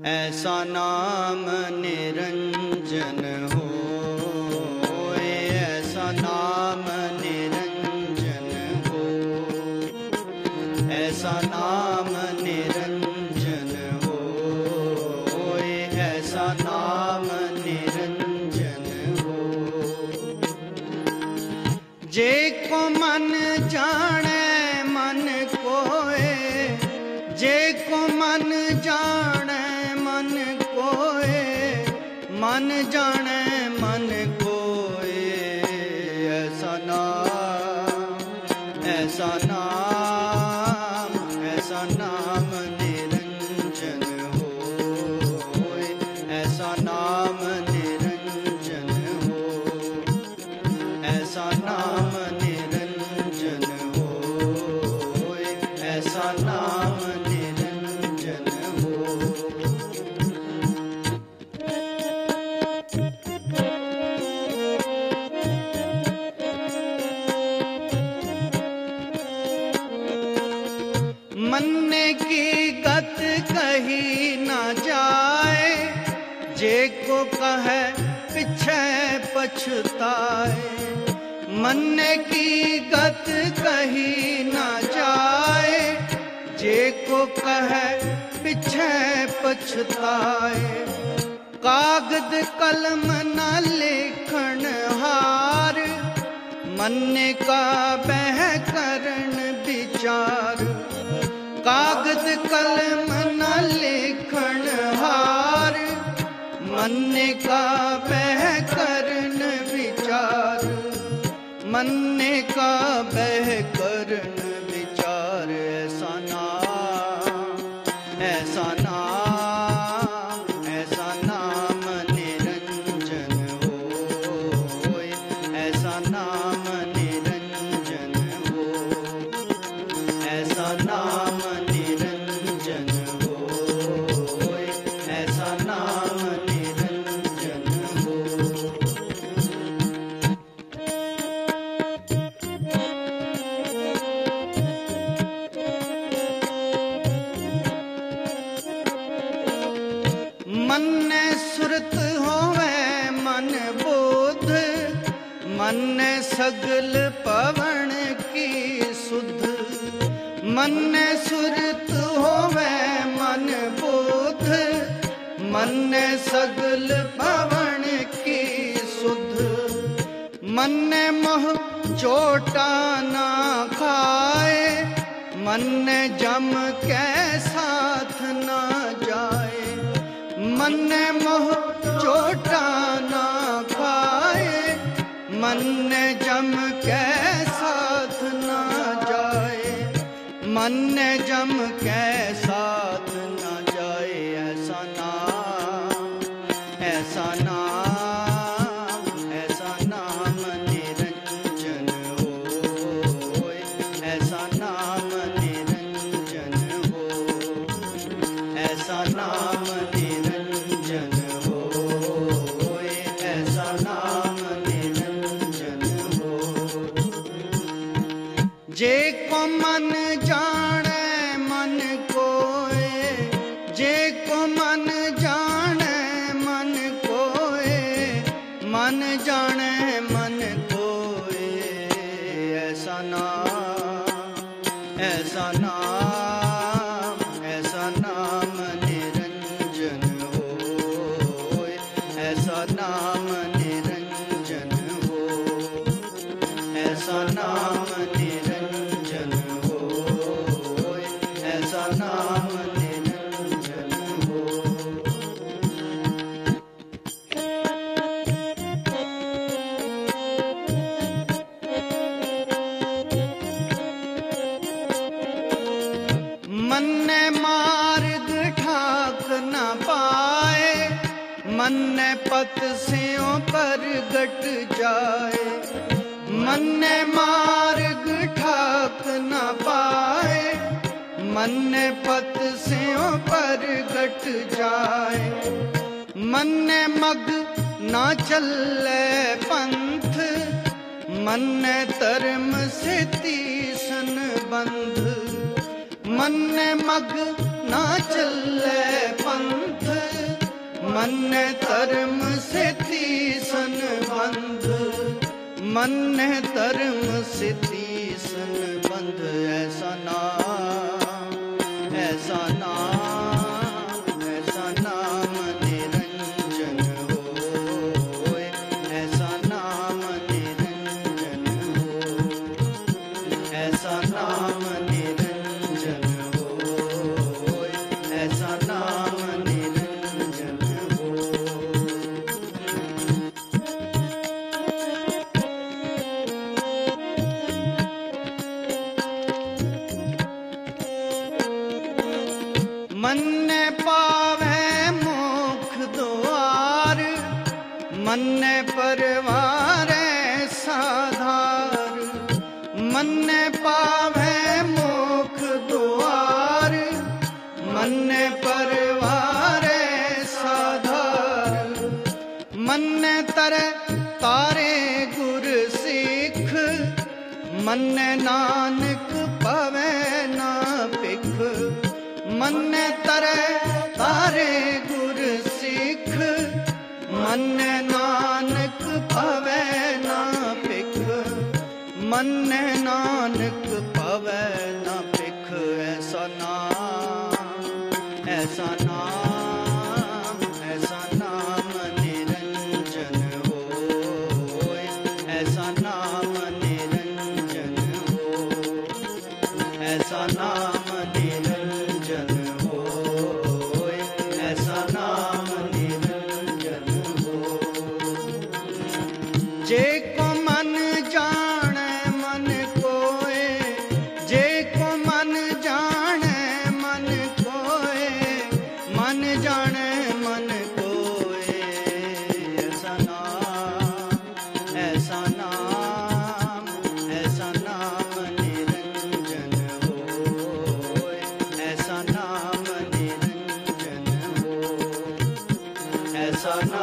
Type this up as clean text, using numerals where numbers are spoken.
ऐसा नाम निरंजन होए, ऐसा नाम निरंजन हो, ऐसा नाम निरंजन होए, ऐसा नाम निरंजन हो। जे को मन जाने मन कोए, जे को मन जाने मन कोए, मन जाने मन कोए, ऐसा नाम, ऐसा नाम, ऐसा नाम निरंजन होए, ऐसा नाम निरंजन हो, ऐसा नाम निरंजन होए, ऐसा नाम निरंजन हो। मन्ने की गत कही न जाए, जे को कहे पिछे पछताए। मन्ने की गत कही न जाए, जे को कहे पिछे पछताए। कागद कलम न लेखन हार, मन्ने का बह करन विचार। कागद कलम न लेखन हार, मन्ने का बह करन विचार। मन्ने का बह करन विचार, ऐसा नाम, ऐसा नाम, ऐसा नाम निरंजन होए, ऐसा नाम निरंजन हो, ऐसा नाम निरंजन होए, ऐसा नाम निरंजन हो। मन्ने सुरत होवे मन बोध, मन्ने सगल पवन की सुध। मन्ने सुरत होवे मन बोध, मन्ने सगल पवन की सुध। मन्ने मोह चोटा ना खाए, मन्ने जम के साथ ना जाए। मन्ने मोह चोटा ना खाए, मन्ने जम के साथ ना जाए। मन्ने जम के साथ ना जाए, ऐसा नाम, ऐसा नाम, ऐसा नाम निरंजन होए, ऐसा नाम निरंजन हो, ऐसा नाम निरंजन होए, ऐसा नाम निरंजन हो। जे को मन जाने मन कोए, जे को मन जाने मन कोए, मन जाने मन कोए, ऐसा नाम, ऐसा नाम, ऐसा नाम निरंजन होए, ऐसा नाम निरंजन हो, ऐसा नाम निरंजन होए, ऐसा नाम निरंजन हो। मन्ने मार्ग ठाक न पाए, मन्ने पत स्यों पर गट जाए। मन्ने मार्ग ठाक न पाए, मन्ने पत स्यों पर गट जाए। मन्ने मग ना चले पंथ, मन्ने धर्म से तीसन बंध। मन मग ना चले पंथ मन धर्म से तीसन बंध, मन धर्म से तीसन बंध। ऐसा नाम, ऐसा नाम, ऐसा नाम निरंजन होए, ऐसा नाम निरंजन होए, ऐसा नाम निरंजन होए, ऐसा नाम निरंजन होए। मन पावे मोख द्वार, मन परवारे साधार। मन पावे मोख द्वार, मन परवारे साधार। मन तरे तारे गुर सिख, मन नानक पवे ना पिख। मन तरे तारे गुर सिख, मन नानक पवे ना पिख। मन नानक पवे ना पिख। ऐसा नाम, ऐसा नाम, ऐसा नाम निरंजन होए, ऐसा नाम निरंजन होए, ऐसा नाम निरंजन होए, ऐसा नाम निरंजन होए। जे को मन जाने मन कोए, जे को मन जाने मन कोए, मन जाने मन कोए। ऐसा नाम, ऐसा नाम, ऐसा नाम निरंजन होए, ऐसा नाम निरंजन होए, ऐसा नाम